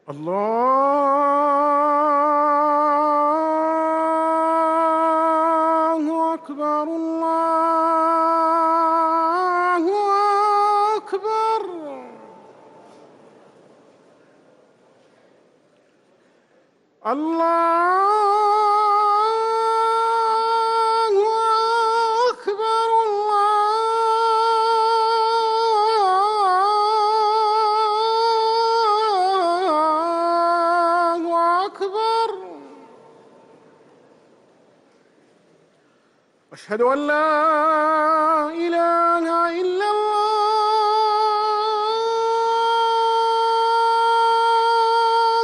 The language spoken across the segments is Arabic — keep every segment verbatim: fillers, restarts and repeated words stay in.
الله أكبر الله أكبر. الله أكبر الله أكبر. أشهد أن لا إله إلا الله.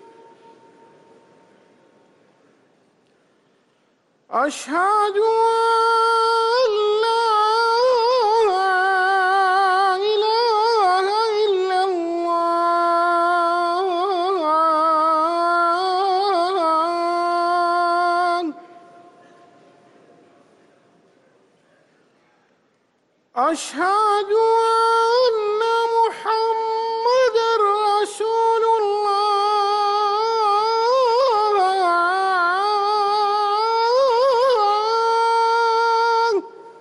أشهد أن لا إله إلا الله. أشهد أن محمدًا رسول الله.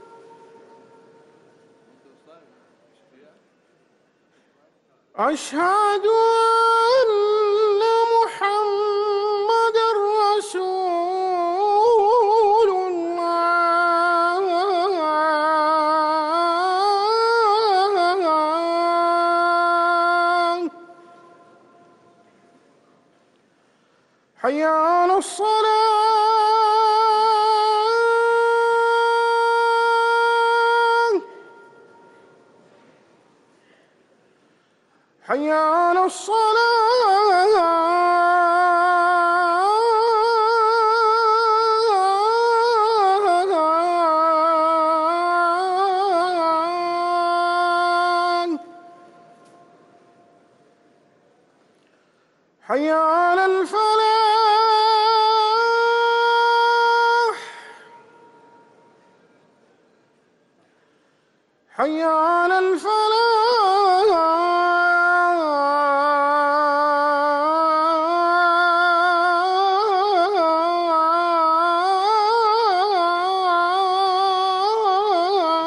أشهد أن محمدًا رسول الله. حي على الصلاة. حي على الصلاة. حي على الفلاح. حي على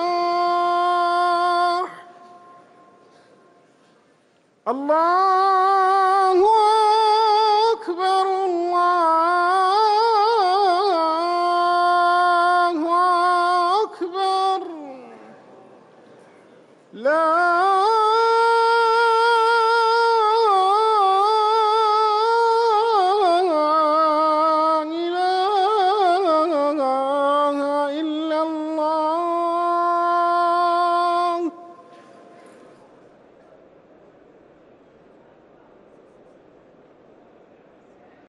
الفلاح. الله